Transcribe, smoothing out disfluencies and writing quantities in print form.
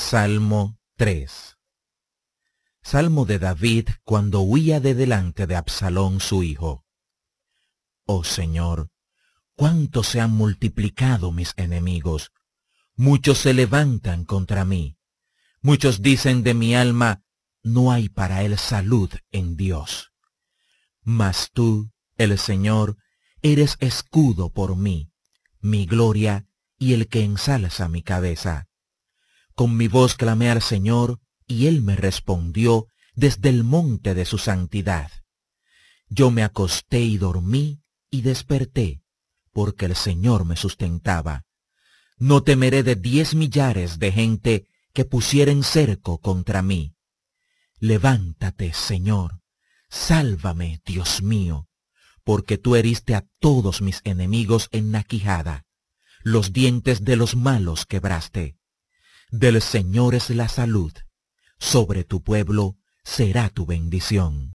Salmo 3. Salmo de David cuando huía de delante de Absalón su hijo. Oh Señor, cuánto se han multiplicado mis enemigos. Muchos se levantan contra mí. Muchos dicen de mi alma, no hay para él salud en Dios. Mas tú, el Señor, eres escudo por mí, mi gloria y el que ensalza mi cabeza. Con mi voz clamé al Señor, y él me respondió desde el monte de su santidad. Yo me acosté y dormí, y desperté, porque el Señor me sustentaba. No temeré de 10 millares de gente que pusieren cerco contra mí. Levántate, Señor, sálvame, Dios mío, porque tú heriste a todos mis enemigos en la quijada, los dientes de los malos quebraste. Del Señor es la salud, sobre tu pueblo será tu bendición.